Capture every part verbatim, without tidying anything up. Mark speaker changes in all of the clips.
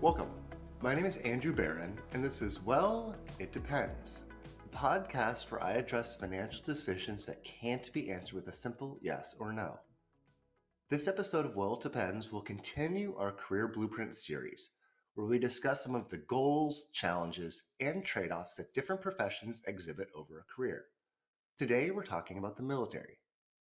Speaker 1: Welcome. My name is Andrew Barron, and this is Well, It Depends, the podcast where I address financial decisions that can't be answered with a simple yes or no. This episode of Well, It Depends will continue our Career Blueprint series, where we discuss some of the goals, challenges, and trade offs that different professions exhibit over a career. Today, we're talking about the military.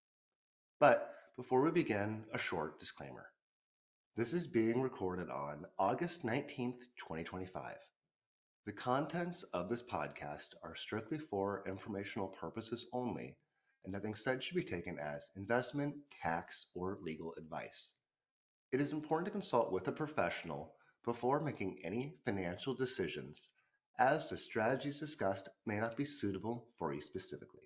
Speaker 1: But before we begin, a short disclaimer. This is being recorded on August nineteenth, twenty twenty-five. The contents of this podcast are strictly for informational purposes only, and nothing said should be taken as investment, tax, or legal advice. It is important to consult with a professional before making any financial decisions, as the strategies discussed may not be suitable for you specifically.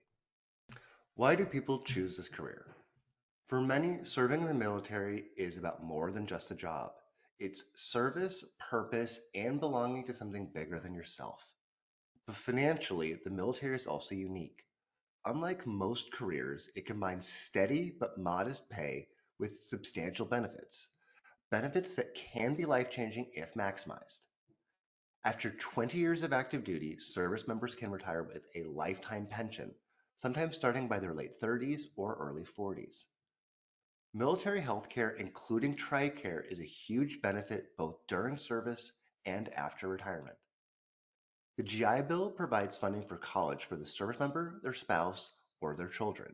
Speaker 1: Why do people choose this career? For many, serving in the military is about more than just a job. It's service, purpose, and belonging to something bigger than yourself. But financially, the military is also unique. Unlike most careers, it combines steady but modest pay with substantial benefits. Benefits that can be life-changing if maximized. After twenty years of active duty, service members can retire with a lifetime pension, sometimes starting by their late thirties or early forties. Military healthcare, including TRICARE, is a huge benefit both during service and after retirement. The G I Bill provides funding for college for the service member, their spouse, or their children.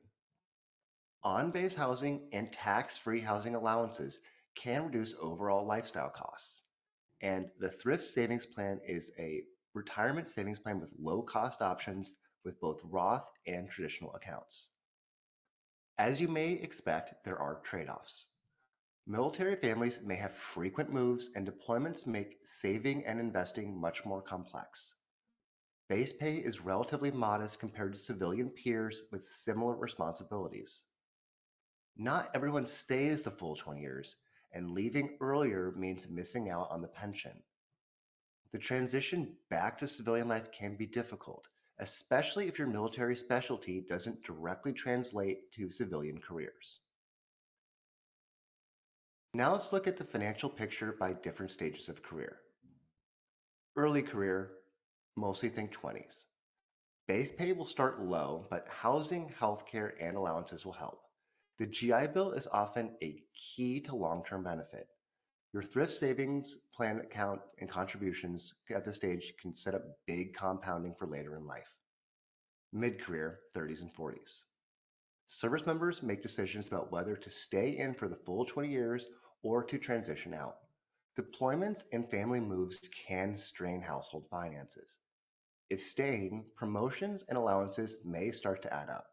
Speaker 1: On-base housing and tax-free housing allowances can reduce overall lifestyle costs. And the Thrift Savings Plan is a retirement savings plan with low-cost options with both Roth and traditional accounts. As you may expect, there are trade-offs. Military families may have frequent moves, and deployments make saving and investing much more complex. Base pay is relatively modest compared to civilian peers with similar responsibilities. Not everyone stays the full twenty years, and leaving earlier means missing out on the pension. The transition back to civilian life can be difficult, especially if your military specialty doesn't directly translate to civilian careers. Now let's look at the financial picture by different stages of career. Early career, mostly think twenties. Base pay will start low, but housing, healthcare, and allowances will help. The G I Bill is often a key to long-term benefit. Your thrift savings plan account and contributions at this stage can set up big compounding for later in life. Mid-career, thirties and forties. Service members make decisions about whether to stay in for the full twenty years or to transition out. Deployments and family moves can strain household finances. If staying, promotions and allowances may start to add up.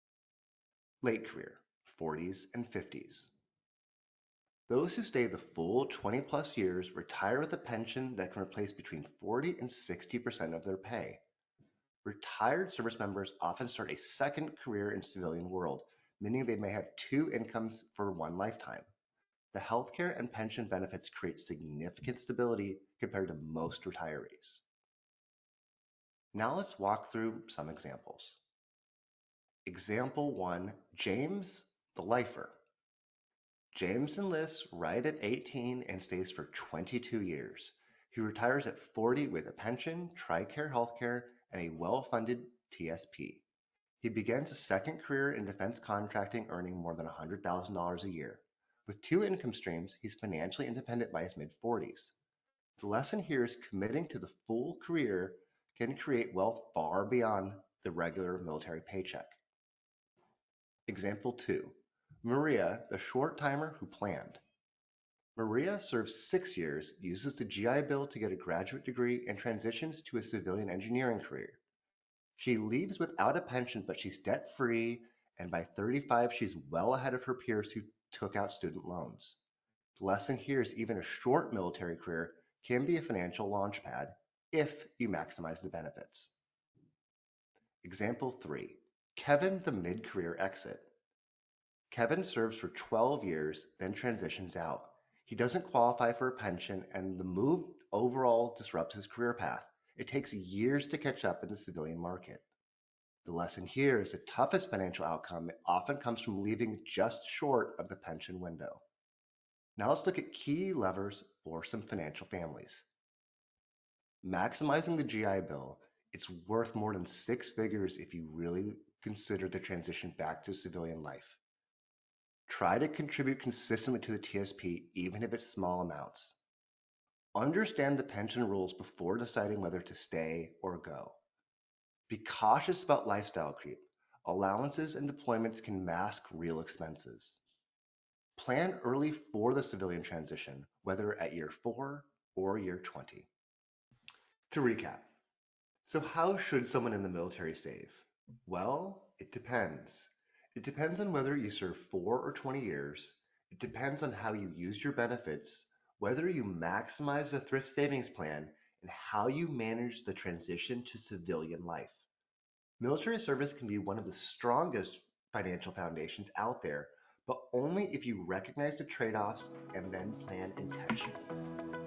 Speaker 1: Late career, forties and fifties. Those who stay the full twenty plus years retire with a pension that can replace between forty and sixty percent of their pay. Retired service members often start a second career in civilian world, meaning they may have two incomes for one lifetime. The healthcare and pension benefits create significant stability compared to most retirees. Now let's walk through some examples. Example one, James the lifer. James enlists right at eighteen and stays for twenty-two years. He retires at forty with a pension, TRICARE healthcare, and a well-funded T S P. He begins a second career in defense contracting, earning more than one hundred thousand dollars a year. With two income streams, he's financially independent by his mid-forties. The lesson here is committing to the full career can create wealth far beyond the regular military paycheck. Example two, Maria, the short timer who planned. Maria serves six years, uses the G I Bill to get a graduate degree, and transitions to a civilian engineering career. She leaves without a pension, but she's debt-free, and by thirty-five, she's well ahead of her peers who took out student loans. The lesson here is even a short military career can be a financial launchpad if you maximize the benefits. Example three, Kevin the mid-career exit. Kevin serves for twelve years, then transitions out. He doesn't qualify for a pension, and the move overall disrupts his career path. It takes years to catch up in the civilian market. The lesson here is the toughest financial outcome often comes from leaving just short of the pension window. Now let's look at key levers for some financial families. Maximizing the G I Bill, it's worth more than six figures if you really consider the transition back to civilian life. Try to contribute consistently to the T S P, even if it's small amounts. Understand the pension rules before deciding whether to stay or go. Be cautious about lifestyle creep. Allowances and deployments can mask real expenses. Plan early for the civilian transition, whether at year four or year twenty. To recap, so how should someone in the military save? Well, it depends. It depends on whether you serve four or twenty years. It depends on how you use your benefits, whether you maximize a thrift savings plan, and how you manage the transition to civilian life. Military service can be one of the strongest financial foundations out there, but only if you recognize the trade offs and then plan intentionally.